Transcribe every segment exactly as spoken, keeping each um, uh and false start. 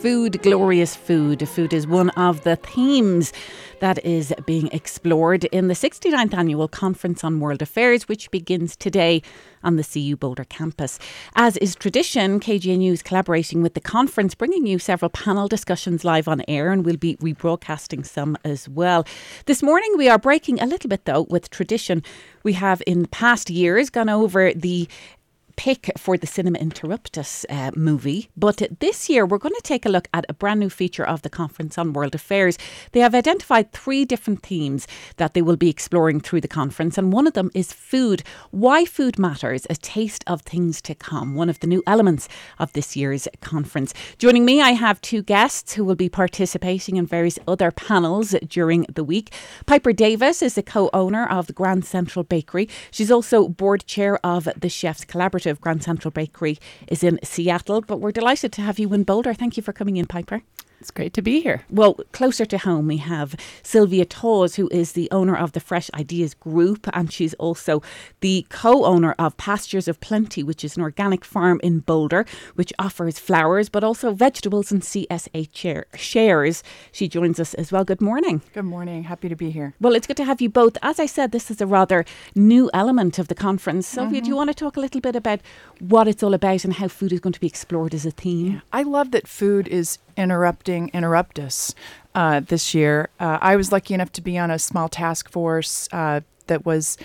food, glorious food. Food is one of the themes that is being explored in the sixty-ninth Annual Conference on World Affairs, which begins today on the C U Boulder campus. As is tradition, K G N U is collaborating with the conference, bringing you several panel discussions live on air, and we'll be rebroadcasting some as well. This morning we are breaking a little bit, though, with tradition. We have in past years gone over the pick for the Cinema Interruptus uh, movie. But this year we're going to take a look at a brand new feature of the Conference on World Affairs. They have identified three different themes that they will be exploring through the conference, and one of them is food. Why food matters, a taste of things to come, one of the new elements of this year's conference. Joining me, I have two guests who will be participating in various other panels during the week. Piper Davis is the co-owner of the Grand Central Bakery. She's also board chair of the Chefs Collaborative. Grand Central Bakery is in Seattle, but we're delighted to have you in Boulder. Thank you for coming in, Piper. It's great to be here. Well, closer to home, we have Sylvia Tawes, who is the owner of the Fresh Ideas Group, and she's also the co-owner of Pastures of Plenty, which is an organic farm in Boulder, which offers flowers, but also vegetables and C S A shares. She joins us as well. Good morning. Good morning. Happy to be here. Well, it's good to have you both. As I said, this is a rather new element of the conference. Sylvia, mm-hmm. do you want to talk a little bit about what it's all about and how food is going to be explored as a theme? Yeah. I love that food is interrupting Interruptus uh, this year. Uh, I was lucky enough to be on a small task force uh, that was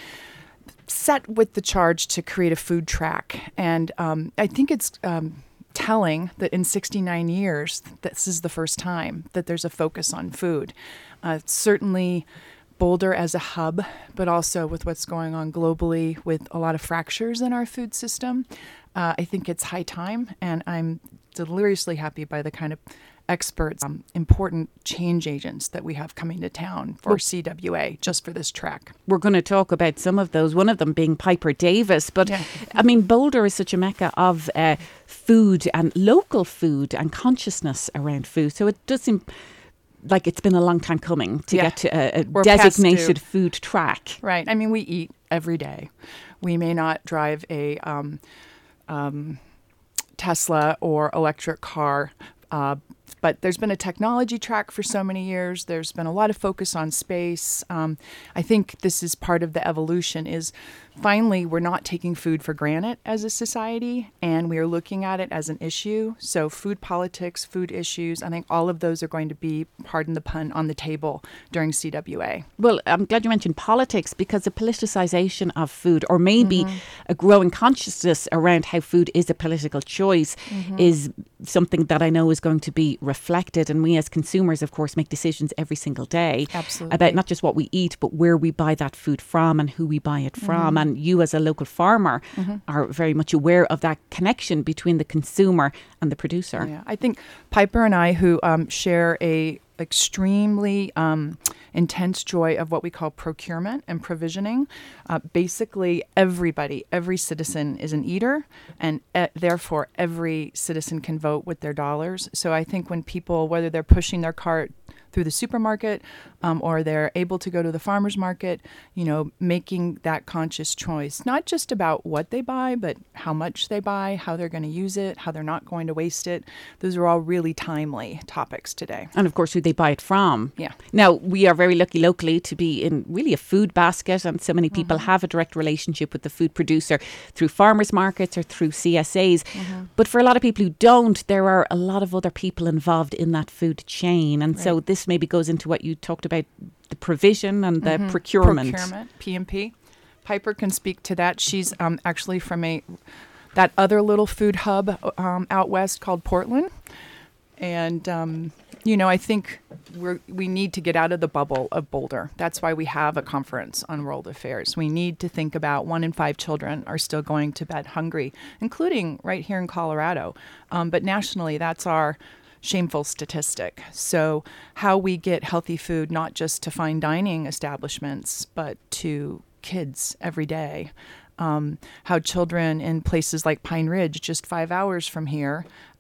set with the charge to create a food track. And um, I think it's um, telling that in sixty-nine years, this is the first time that there's a focus on food. Uh, certainly Boulder as a hub, but also with what's going on globally with a lot of fractures in our food system. Uh, I think it's high time, and I'm deliriously happy by the kind of experts, um, important change agents that we have coming to town for well, C W A, just for this track. We're going to talk about some of those, one of them being Piper Davis. But, yeah. I mean, Boulder is such a mecca of uh, food and local food and consciousness around food. So it does seem like it's been a long time coming to yeah. get to a, a designated food track. Right. I mean, we eat every day. We may not drive a um, um, Tesla or electric car, uh, but there's been a technology track for so many years. There's been a lot of focus on space. Um, I think this is part of the evolution is finally we're not taking food for granted as a society, and we are looking at it as an issue. So food politics, food issues, I think all of those are going to be, pardon the pun, on the table during C W A. Well, I'm glad you mentioned politics, because the politicization of food, or maybe mm-hmm. a growing consciousness around how food is a political choice, mm-hmm. is something that I know is going to be reflected. And we as consumers, of course, make decisions every single day Absolutely. About not just what we eat, but where we buy that food from and who we buy it from. Mm-hmm. And you as a local farmer mm-hmm. are very much aware of that connection between the consumer and the producer. Yeah, I think Piper and I, who um, share a extremely um, intense joy of what we call procurement and provisioning. Uh, basically, everybody, every citizen is an eater, and uh, therefore every citizen can vote with their dollars. So I think when people, whether they're pushing their cart through the supermarket um, or they're able to go to the farmer's market, you know, making that conscious choice, not just about what they buy, but how much they buy, how they're going to use it, how they're not going to waste it. Those are all really timely topics today. And of course, who they buy it from. Yeah. Now, we are very lucky locally to be in really a food basket, and so many people mm-hmm. have a direct relationship with the food producer through farmers markets or through C S As. Mm-hmm. But for a lot of people who don't, there are a lot of other people involved in that food chain. And right. so this maybe goes into what you talked about, the provision and the mm-hmm. procurement. Procurement, P M P. Piper can speak to that. She's um, actually from a that other little food hub um, out west called Portland. And, um, you know, I think we're, we need to get out of the bubble of Boulder. That's why we have a conference on world affairs. We need to think about one in five children are still going to bed hungry, including right here in Colorado. Um, but nationally, that's our shameful statistic. So how we get healthy food, not just to fine dining establishments, but to kids every day. Um, how children in places like Pine Ridge, just five hours from here,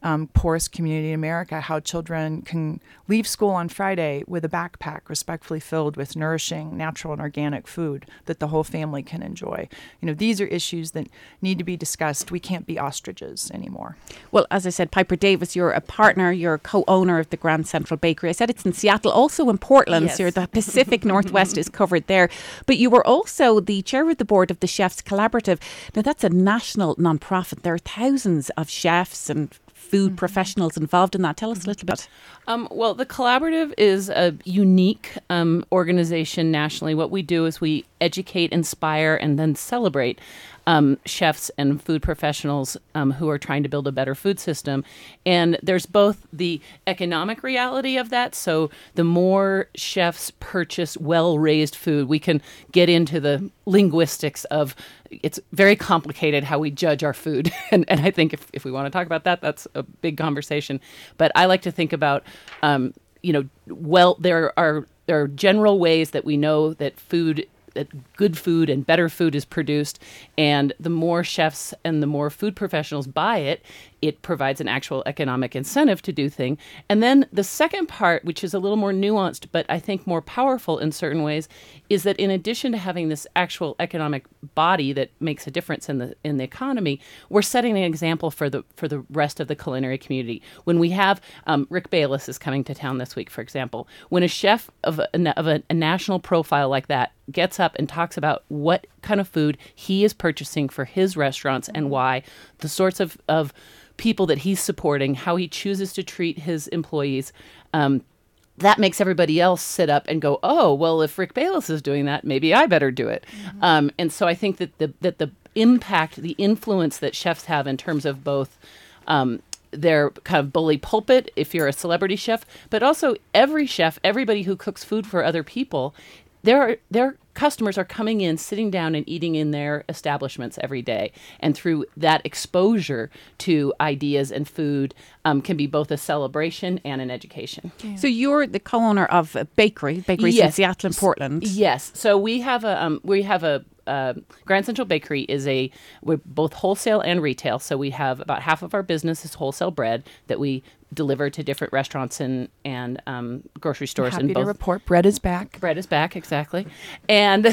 um, poorest community in America, how children can leave school on Friday with a backpack respectfully filled with nourishing, natural, and organic food that the whole family can enjoy. You know, these are issues that need to be discussed. We can't be ostriches anymore. Well, as I said, Piper Davis, you're a partner, you're a co-owner of the Grand Central Bakery. I said it's in Seattle, also in Portland. Yes. So you're the Pacific Northwest is covered there. But you were also the chair of the board of the Chefs Collaborative. Now, that's a national non-profit. There are thousands of chefs and food mm-hmm. professionals involved in that. Tell us a little bit. Um, well, the Collaborative is a unique um, organization nationally. What we do is we educate, inspire, and then celebrate um, chefs and food professionals um, who are trying to build a better food system. And there's both the economic reality of that. So the more chefs purchase well-raised food, we can get into the linguistics of it's very complicated how we judge our food. and, and I think if, if we want to talk about that, that's a big conversation. But I like to think about, um, you know, well, there are there are general ways that we know that food that good food and better food is produced. And the more chefs and the more food professionals buy it, it provides an actual economic incentive to do things. And then the second part, which is a little more nuanced, but I think more powerful in certain ways, is that in addition to having this actual economic body that makes a difference in the in the economy, we're setting an example for the for the rest of the culinary community. When we have um, Rick Bayless is coming to town this week, for example, when a chef of a, of a, a national profile like that gets up and talks about what kind of food he is purchasing for his restaurants and why, the sorts of, of people that he's supporting, how he chooses to treat his employees, um, that makes everybody else sit up and go, oh, well, if Rick Bayless is doing that, maybe I better do it. Mm-hmm. Um, and so I think that the that the impact, the influence that chefs have in terms of both um, their kind of bully pulpit, if you're a celebrity chef, but also every chef, everybody who cooks food for other people, There are, their customers are coming in, sitting down and eating in their establishments every day. And through that exposure to ideas and food um, can be both a celebration and an education. Yeah. So you're the co-owner of a bakery, bakeries yes. in Seattle and Portland. Yes. So we have a um, we have a Uh, Grand Central Bakery is a, we're both wholesale and retail. So we have about half of our business is wholesale bread that we deliver to different restaurants and, and um, grocery stores. Happy in both. to report bread is back. Bread is back, exactly. And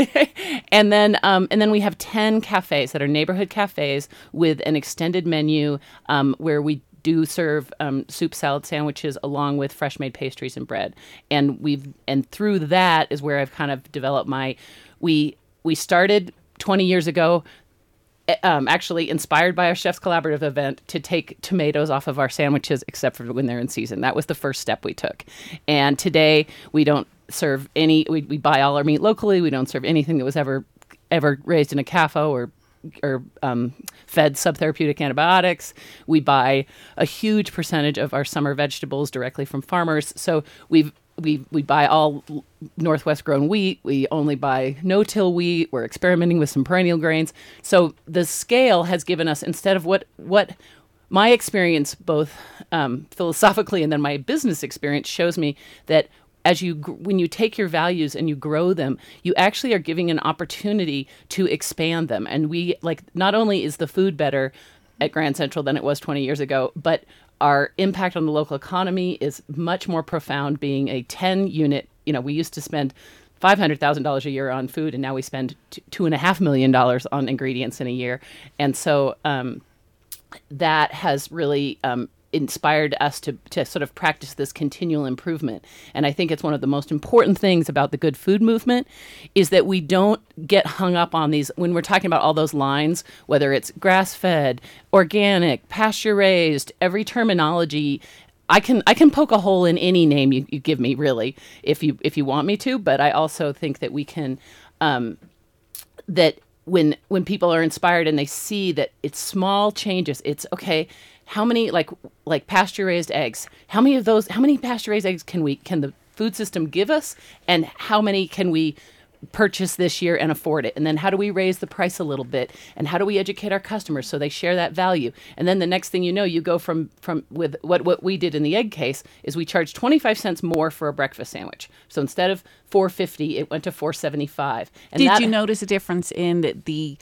and then um, and then we have ten cafes that are neighborhood cafes with an extended menu um, where we do serve um, soup, salad, sandwiches, along with fresh made pastries and bread. And we've and through that is where I've kind of developed my we. We started twenty years ago, um, actually inspired by our Chefs Collaborative event, to take tomatoes off of our sandwiches, except for when they're in season. That was the first step we took. And today we don't serve any, we, we buy all our meat locally. We don't serve anything that was ever ever raised in a C A F O or or um, fed subtherapeutic antibiotics. We buy a huge percentage of our summer vegetables directly from farmers. So we've We we buy all Northwest grown wheat. We only buy no-till wheat. We're experimenting with some perennial grains. So the scale has given us, instead of what what my experience, both um, philosophically and then my business experience, shows me that as you when you take your values and you grow them, you actually are giving an opportunity to expand them. And we like not only is the food better at Grand Central than it was twenty years ago, but our impact on the local economy is much more profound, being a ten unit, you know, we used to spend five hundred thousand dollars a year on food, and now we spend t- two and a half million dollars on ingredients in a year. And so um, that has really um, inspired us to, to sort of practice this continual improvement. And I think it's one of the most important things about the good food movement is that we don't get hung up on these, when we're talking about all those lines, whether it's grass-fed, organic, pasture-raised, every terminology. I can I can poke a hole in any name you, you give me, really, if you if you want me to. But I also think that we can, um, that when when people are inspired and they see that it's small changes, it's okay. How many like like pasture raised eggs? How many of those? How many pasture raised eggs can we can the food system give us? And how many can we purchase this year and afford it? And then how do we raise the price a little bit? And how do we educate our customers so they share that value? And then the next thing you know, you go from from with what what we did in the egg case is we charged twenty-five cents more for a breakfast sandwich. So instead of four fifty, it went to four seventy-five. And did that, you notice a difference in the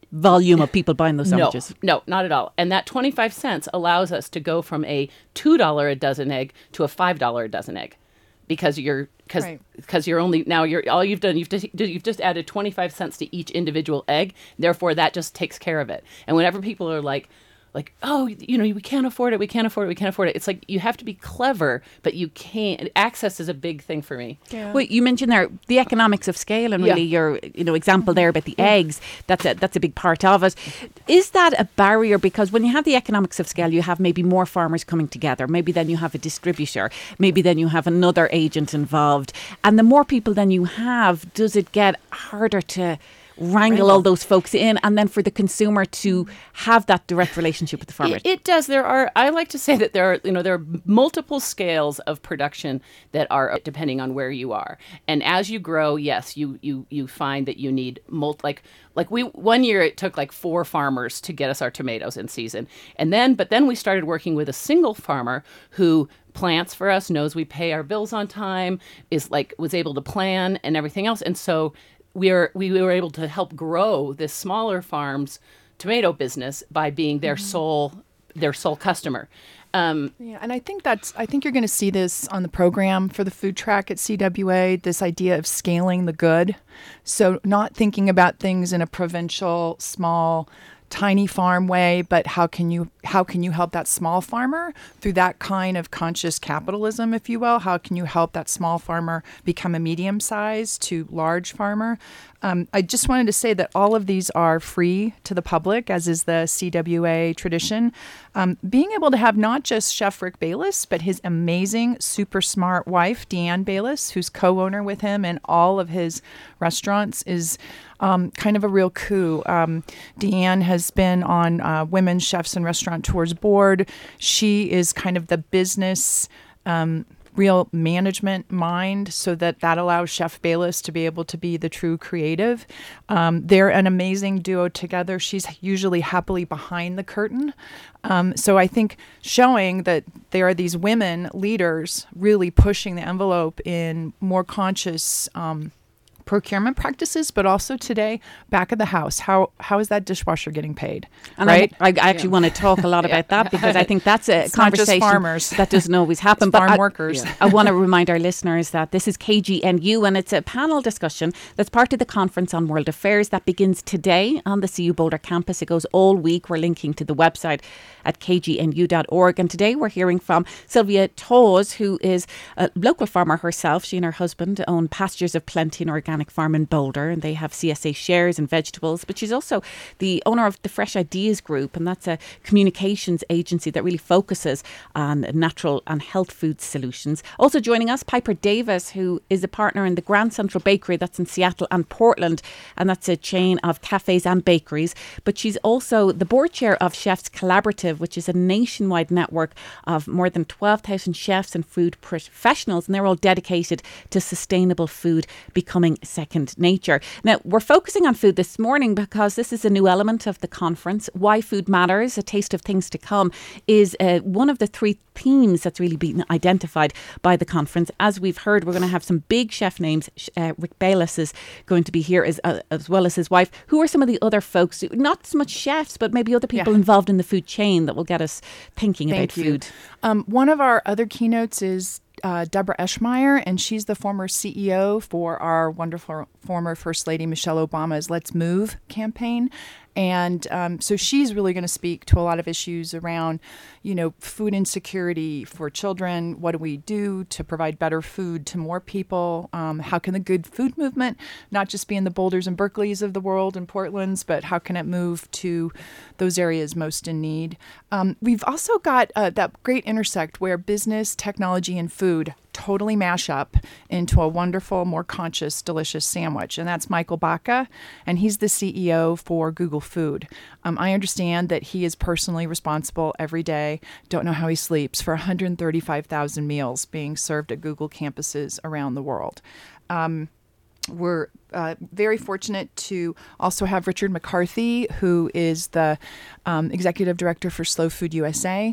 volume of people buying those sandwiches. No, no, not at all. And that twenty-five cents allows us to go from a two dollars a dozen egg to a five dollars a dozen egg, because you're because because right. you're only now you're all you've done you've just you've just added twenty-five cents to each individual egg. Therefore, that just takes care of it. And whenever people are like. Like, oh, you know, we can't afford it. We can't afford it. We can't afford it. It's like you have to be clever, but you can't. Access is a big thing for me. Yeah. Well, you mentioned there the economics of scale, and really yeah. your, you know, example there about the yeah. eggs. That's a that's a big part of it. Is that a barrier? Because when you have the economics of scale, you have maybe more farmers coming together. Maybe then you have a distributor. Maybe then you have another agent involved. And the more people then you have, does it get harder to wrangle all those folks in, and then for the consumer to have that direct relationship with the farmer? It, it does. There are, I like to say that there are, you know, there are multiple scales of production that are depending on where you are. And as you grow, yes, you you you find that you need multi, like like we one year it took like four farmers to get us our tomatoes in season. And then but then we started working with a single farmer who plants for us, knows we pay our bills on time, is like was able to plan and everything else. And so We were we were able to help grow this smaller farm's tomato business by being their mm-hmm. sole their sole customer. Um, yeah, and I think that's I think you're going to see this on the program for the food track at C W A. This idea of scaling the good, so not thinking about things in a provincial, small, tiny farm way, but how can you how can you help that small farmer through that kind of conscious capitalism, if you will? How can you help that small farmer become a medium-sized to large farmer? Um, I just wanted to say that all of these are free to the public, as is the C W A tradition. Um, being able to have not just Chef Rick Bayless, but his amazing, super smart wife, Deanne Bayless, who's co-owner with him in all of his restaurants, is um, kind of a real coup. Um, Deanne has been on uh, Women's Chefs and Restaurateurs Board. She is kind of the business um real management mind, so that that allows Chef Bayless to be able to be the true creative. Um, they're an amazing duo together. She's usually happily behind the curtain. Um, so I think showing that there are these women leaders really pushing the envelope in more conscious um, procurement practices, but also today, back of the house, how how is that dishwasher getting paid? And right? I, I actually yeah. want to talk a lot about yeah. that, because I think that's a it's conversation not just farmers. that doesn't always happen. It's but farm I, workers. Yeah. I want to remind our listeners that this is K G N U, and it's a panel discussion that's part of the Conference on World Affairs that begins today on the C U Boulder campus. It goes all week. We're linking to the website at k g n u dot org. And today we're hearing from Sylvia Tawes, who is a local farmer herself. She and her husband own Pastures of Plenty, an organic farm in Boulder, and they have C S A shares in vegetables. But she's also the owner of the Fresh Ideas Group, and that's a communications agency that really focuses on natural and health food solutions. Also joining us, Piper Davis, who is a partner in the Grand Central Bakery that's in Seattle and Portland, and that's a chain of cafes and bakeries. But she's also the board chair of Chefs Collaborative, which is a nationwide network of more than twelve thousand chefs and food professionals, and they're all dedicated to sustainable food becoming second nature. Now, we're focusing on food this morning because this is a new element of the conference. Why Food Matters, a taste of things to come, is uh, one of the three themes that's really been identified by the conference. As we've heard, we're going to have some big chef names. Uh, Rick Bayless is going to be here, as, uh, as well as his wife. Who are some of the other folks, not so much chefs, but maybe other people yeah. involved in the food chain that will get us thinking Thank about you. food? Um, one of our other keynotes is Uh, Deborah Eschmeyer, and she's the former C E O for our wonderful former First Lady Michelle Obama's Let's Move campaign. And um, so she's really going to speak to a lot of issues around, you know, food insecurity for children. What do we do to provide better food to more people? Um, how can the good food movement not just be in the Boulders and Berkeleys of the world and Portlands, but how can it move to those areas most in need? Um, we've also got uh, that great intersect where business, technology, and food totally mash up into a wonderful, more conscious, delicious sandwich. And that's Michael Baca, and he's the C E O for Google Food. Um, I understand that he is personally responsible every day, don't know how he sleeps, for one hundred thirty-five thousand meals being served at Google campuses around the world. Um, We're uh, very fortunate to also have Richard McCarthy, who is the um, executive director for Slow Food U S A.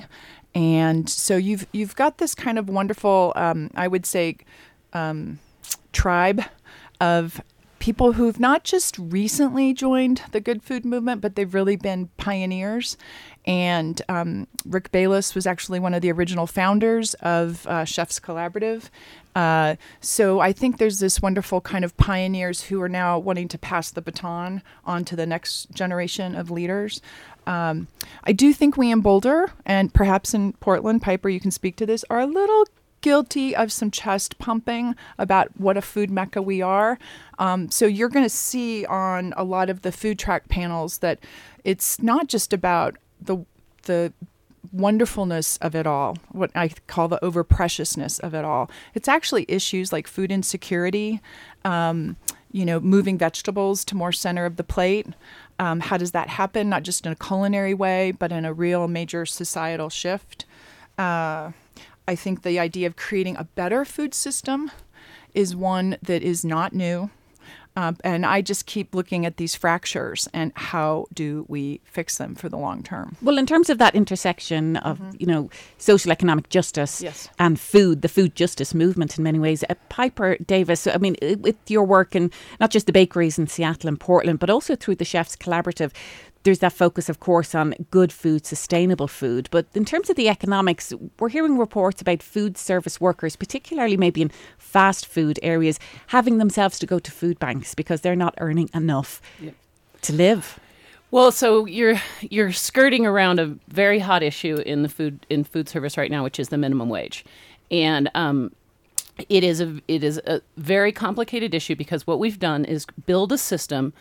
And so you've you've got this kind of wonderful, um, I would say, um, tribe of people who've not just recently joined the Good Food movement, but they've really been pioneers. And um, Rick Bayless was actually one of the original founders of uh, Chefs Collaborative. Uh, so I think there's this wonderful kind of pioneers who are now wanting to pass the baton on to the next generation of leaders. Um, I do think we in Boulder, and perhaps in Portland, Piper, you can speak to this, are a little guilty of some chest pumping about what a food mecca we are. Um, so you're going to see on a lot of the food track panels that it's not just about the the wonderfulness of it all, what I call the overpreciousness of it all. It's actually issues like food insecurity, um, you know, moving vegetables to more center of the plate. Um, how does that happen? Not just in a culinary way, but in a real major societal shift. Uh, I think the idea of creating a better food system is one that is not new. Um, and I just keep looking at these fractures and how do we fix them for the long term? Well, in terms of that intersection of, mm-hmm. you know, social economic justice yes. and food, the food justice movement in many ways, uh, Piper Davis, I mean, with your work in not just the bakeries in Seattle and Portland, but also through the Chefs Collaborative, there's that focus, of course, on good food, sustainable food. But in terms of the economics, we're hearing reports about food service workers, particularly maybe in fast food areas, having themselves to go to food banks because they're not earning enough yeah. to live. Well, so you're you're skirting around a very hot issue in the food in food service right now, which is the minimum wage, and um, it is a it is a very complicated issue because what we've done is build a system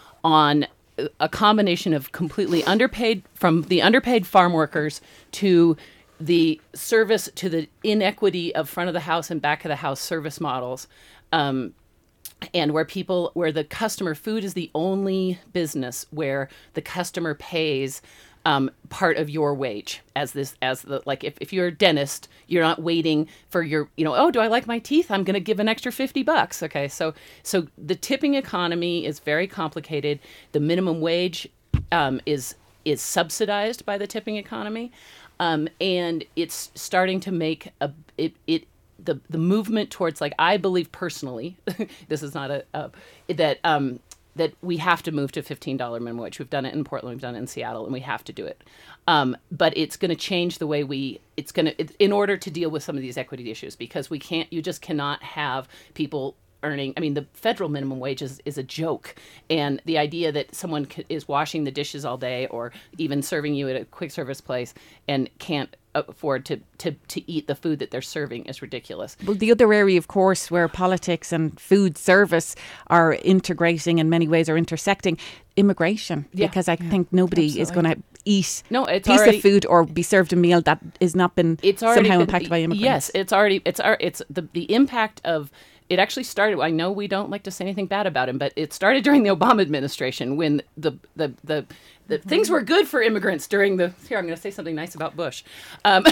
on a combination of completely underpaid, from the underpaid farm workers to the service, to the inequity of front of the house and back of the house service models, um, and where people, where the customer, food is the only business where the customer pays um, part of your wage as this, as the, like if, if you're a dentist, you're not waiting for your, you know, oh, do I like my teeth? I'm going to give an extra fifty bucks. Okay. So, so the tipping economy is very complicated. The minimum wage um, is, is subsidized by the tipping economy. Um, and it's starting to make a, it, it, the, the movement towards, like, I believe personally, this is not a, a that, um, that we have to move to fifteen dollars minimum wage. We've done it in Portland, we've done it in Seattle, and we have to do it. Um, but it's going to change the way we, it's going to, in order to deal with some of these equity issues, because we can't, you just cannot have people earning, I mean, the federal minimum wage is, is a joke. And the idea that someone c- is washing the dishes all day or even serving you at a quick service place and can't afford to, to, to eat the food that they're serving is ridiculous. Well, the other area, of course, where politics and food service are integrating in many ways, or intersecting, immigration. Yeah. Because I yeah, think nobody absolutely. is going to eat no, a it's piece already, of food or be served a meal that has not been it's already somehow been, impacted by immigrants. Yes, it's already, it's, it's the, the impact of, it actually started, I know we don't like to say anything bad about him, but it started during the Obama administration when the the, the, the mm-hmm. things were good for immigrants during the, here, I'm going to say something nice about Bush, um,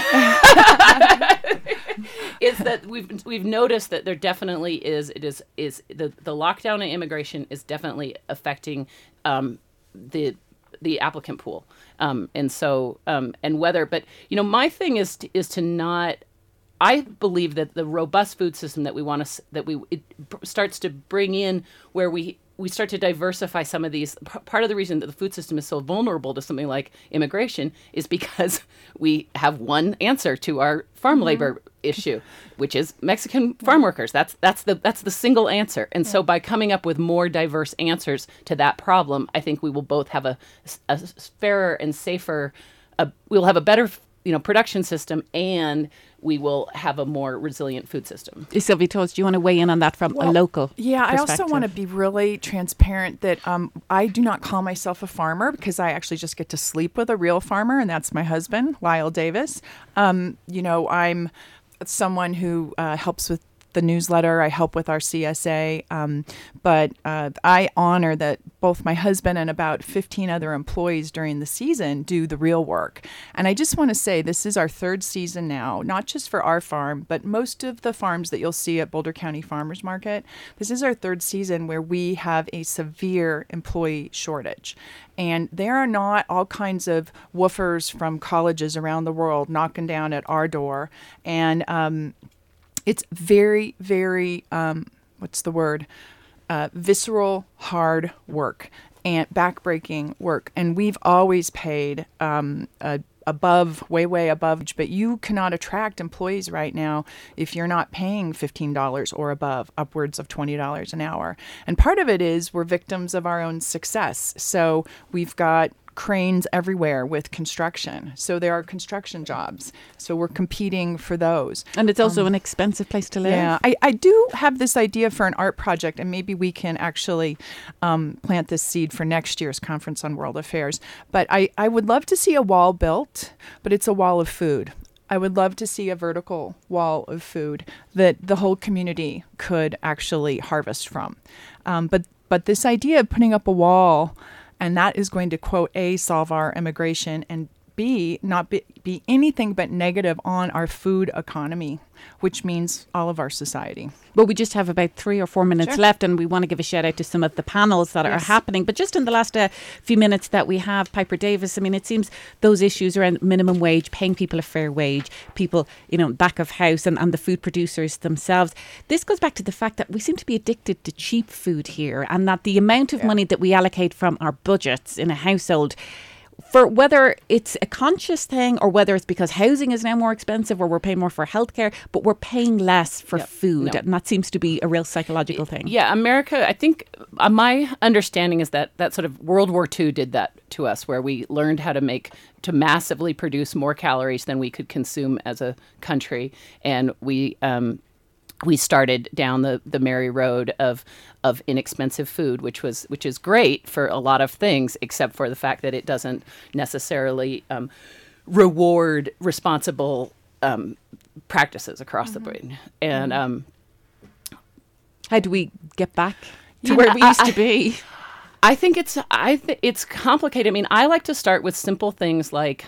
is that we've we've noticed that there definitely is, it is, is the, the lockdown and immigration is definitely affecting um, the the applicant pool. Um, and so, um, and whether, but, you know, my thing is to, is to not, I believe that the robust food system that we want to, that we, it starts to bring in where we, we start to diversify some of these. P- part of the reason that the food system is so vulnerable to something like immigration is because we have one answer to our farm mm-hmm. labor issue, which is Mexican farm workers. That's that's the that's the single answer. And yeah. so by coming up with more diverse answers to that problem, I think we will both have a, a fairer and safer, a, we'll have a better, you know, production system, and we will have a more resilient food system. Sylvie Toles, do you want to weigh in on that from well, a local Yeah, I also want to perspective? be really transparent that um, I do not call myself a farmer because I actually just get to sleep with a real farmer, and that's my husband, Lyle Davis. Um, you know, I'm someone who uh, helps with the newsletter. I help with our C S A, um, but uh, I honor that both my husband and about fifteen other employees during the season do the real work. And I just want to say this is our third season now, not just for our farm, but most of the farms that you'll see at Boulder County Farmers Market. This is our third season where we have a severe employee shortage. And there are not all kinds of woofers from colleges around the world knocking down at our door. And um, it's very, very, um, what's the word? uh, visceral, hard work and backbreaking work. And we've always paid um, a above, way, way above. But you cannot attract employees right now if you're not paying fifteen dollars or above, upwards of twenty dollars an hour. And part of it is we're victims of our own success. So we've got cranes everywhere with construction. So there are construction jobs. So we're competing for those. And it's also Um, an expensive place to live. Yeah, I, I do have this idea for an art project, and maybe we can actually um, plant this seed for next year's Conference on World Affairs. But I, I would love to see a wall built, but it's a wall of food. I would love to see a vertical wall of food that the whole community could actually harvest from. Um, but but this idea of putting up a wall, and that is going to, quote, A, solve our immigration, and B, not be, be anything but negative on our food economy, which means all of our society. Well, we just have about three or four minutes Sure. left, and we want to give a shout out to some of the panels that Yes. are happening. But just in the last uh, few minutes that we have, Piper Davis, I mean, it seems those issues around minimum wage, paying people a fair wage, people, you know, back of house, and, and the food producers themselves. This goes back to the fact that we seem to be addicted to cheap food here, and that the amount of Yeah. money that we allocate from our budgets in a household, for whether it's a conscious thing or whether it's because housing is now more expensive or we're paying more for healthcare, but we're paying less for Yep. food. No. And that seems to be a real psychological thing. Yeah, America, I think uh, my understanding is that that sort of World War Two did that to us, where we learned how to make, to massively produce more calories than we could consume as a country. And we, um, we started down the, the merry road of of inexpensive food, which was which is great for a lot of things, except for the fact that it doesn't necessarily um, reward responsible um, practices across Mm-hmm. the board. And um, How do we get back to Yeah, where we I- used to I- be? I think it's I th- it's complicated. I mean, I like to start with simple things like,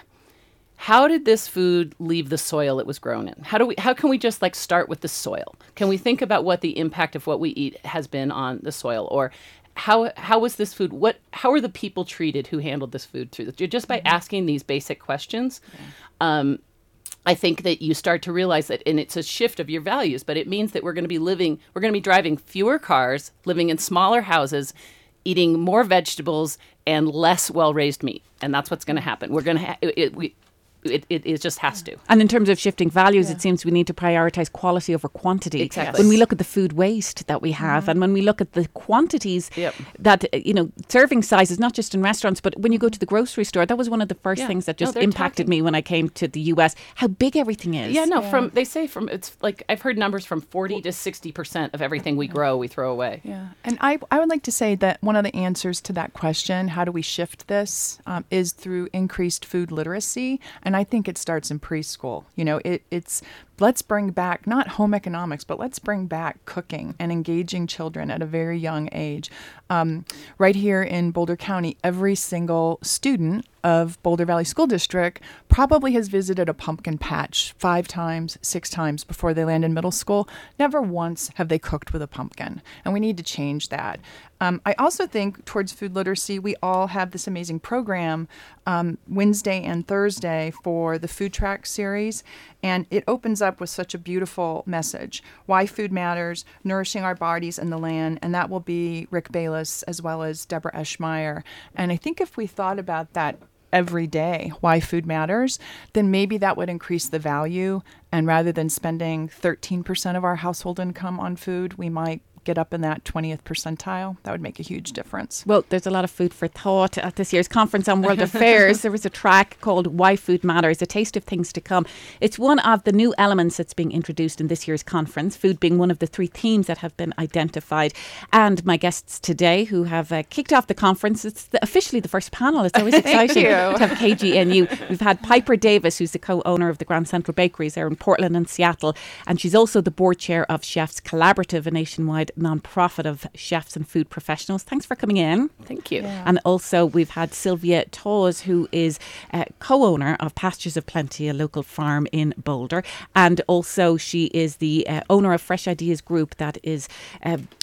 how did this food leave the soil it was grown in? How do we? How can we just like start with the soil? Can we think about what the impact of what we eat has been on the soil, or how how was this food? What how are the people treated who handled this food through the, just by asking these basic questions? Um, I think that you start to realize that, and it's a shift of your values, but it means that we're going to be living, we're going to be driving fewer cars, living in smaller houses, eating more vegetables and less well-raised meat, and that's what's going to happen. We're going to ha- it, it, we, it, it, it just has to. And in terms of shifting values, it seems we need to prioritise quality over quantity. Exactly. When we look at the food waste that we have, and when we look at the quantities Yep. that, uh, you know, serving sizes, not just in restaurants, but when you go to the grocery store, that was one of the first Yeah. things that No, just they're impacted talking- me when I came to the U S, how big everything is. Yeah, no, from they say from it's like I've heard numbers from forty to sixty percent of everything we grow we throw away. Yeah, and I, I would like to say that one of the answers to that question, how do we shift this, um, is through increased food literacy. And I think it starts in preschool. You know, it, it's let's bring back not home economics, but let's bring back cooking and engaging children at a very young age. Um, right here in Boulder County, every single student of Boulder Valley School District probably has visited a pumpkin patch five times, six times before they land in middle school. Never once have they cooked with a pumpkin, and we need to change that. Um, I also think towards food literacy, we all have this amazing program um, Wednesday and Thursday for the Food Track series, and it opens up with such a beautiful message: why food matters, nourishing our bodies and the land, and that will be Rick Bayless as well as Deborah Eschmeyer. And I think if we thought about that every day, why food matters, then maybe that would increase the value. And rather than spending thirteen percent of our household income on food, we might get up in that twentieth percentile. That would make a huge difference. Well, there's a lot of food for thought at this year's Conference on World Affairs. There was a track called Why Food Matters, A Taste of Things to Come. It's one of the new elements that's being introduced in this year's conference, food being one of the three themes that have been identified. And my guests today who have uh, kicked off the conference, it's the, officially the first panel. It's always exciting you. to have K G N U. We've had Piper Davis, who's the co-owner of the Grand Central Bakeries there in Portland and Seattle. And she's also the board chair of Chefs Collaborative, a nationwide non-profit of chefs and food professionals. Thanks for coming in. Thank you. Yeah. And also we've had Sylvia Tawes, who is uh, co-owner of Pastures of Plenty, a local farm in Boulder. And also she is the uh, owner of Fresh Ideas Group that is uh,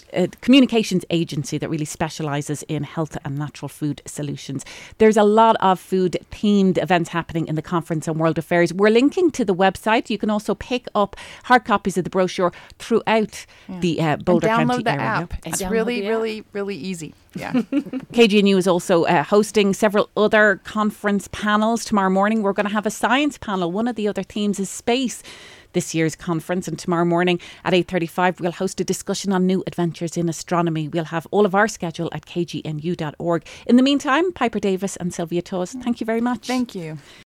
a communications agency that really specialises in health and natural food solutions. There's a lot of food-themed events happening in the conference on World Affairs. We're linking to the website. You can also pick up hard copies of the brochure throughout yeah. the uh, Boulder and County download the area. app. It's really, really, really easy. Yeah. K G N U is also uh, hosting several other conference panels. Tomorrow morning we're going to have a science panel. One of the other themes is space. This year's conference, and tomorrow morning at eight thirty-five we'll host a discussion on new adventures in astronomy. We'll have all of our schedule at k g n u dot org. In the meantime, Piper Davis and Sylvia Tawes, thank you very much. Thank you.